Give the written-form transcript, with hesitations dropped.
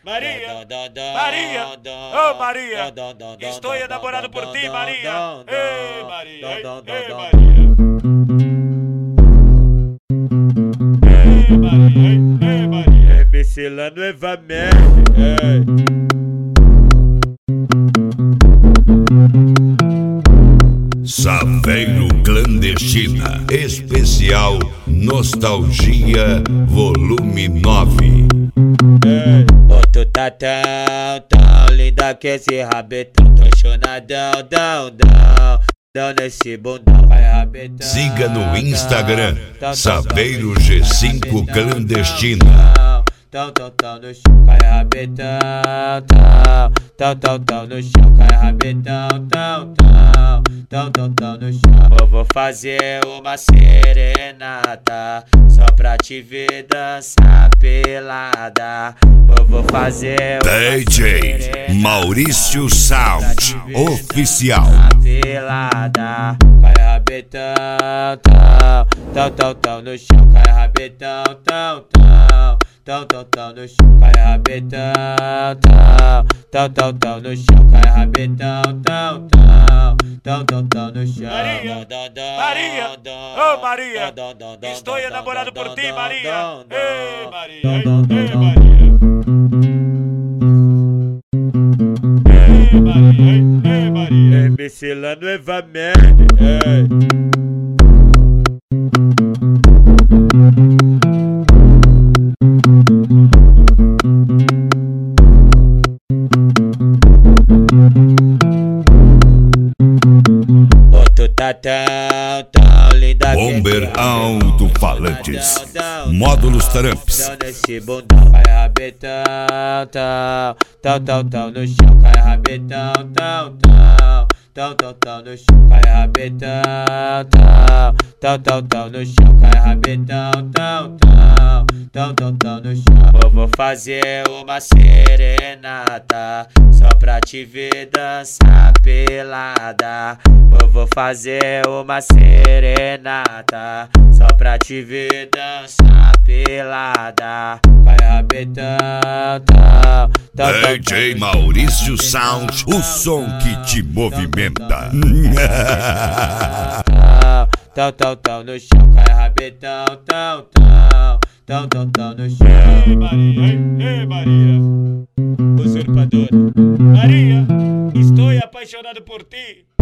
Maria, Maria, oh Maria, estou enamorado por ti, Maria. Ei, Maria, ei, Maria. Ei, Maria, ei, Maria. MC lá no Evamerd, Saveiro Clandestina, especial Nostalgia, volume 9. Ô, tu tá tão linda que esse rabetão, tô chonadão, dão nesse bundão, vai rabetão. Siga no Instagram, Saveiro G5 Clandestina. Tão no chão, cai rabetão, tão no chão, cai rabetão, tão no chão. Eu vou fazer uma serenata só pra te ver dançar pelada. Eu vou fazer uma DJ Maurício Sound Oficial. Pelada, cai rabetão, tão no chão, cai rabetão, tão no chão, cai rabetão, tão no chão, cai rabetão, tão no chão. Maria, oh Maria, estou enamorado por ti, Maria. Ei, Maria, ei, Maria. Ei, Maria, ei, Maria. MC lá no Evamerd, tu tá tão linda. Bomber Alto-Falantes, Módulos Tramps. Nesse bundão, cai rabetão, tão no chão, cai rabetão, tão no chão, cai rabetão, tão no chão, cai rabetão, tão no chão. Eu vou fazer uma serenata só pra te ver dançar pelada. Eu vou fazer uma serenata só pra te ver dançar pelada. Vai rabetão, DJ Maurício Sound, o som que te movimenta. Tão no chão, cai rabetão, tão no chão. Ei, Maria, ei, Maria. Usurpadora. Maria, estou apaixonado por ti.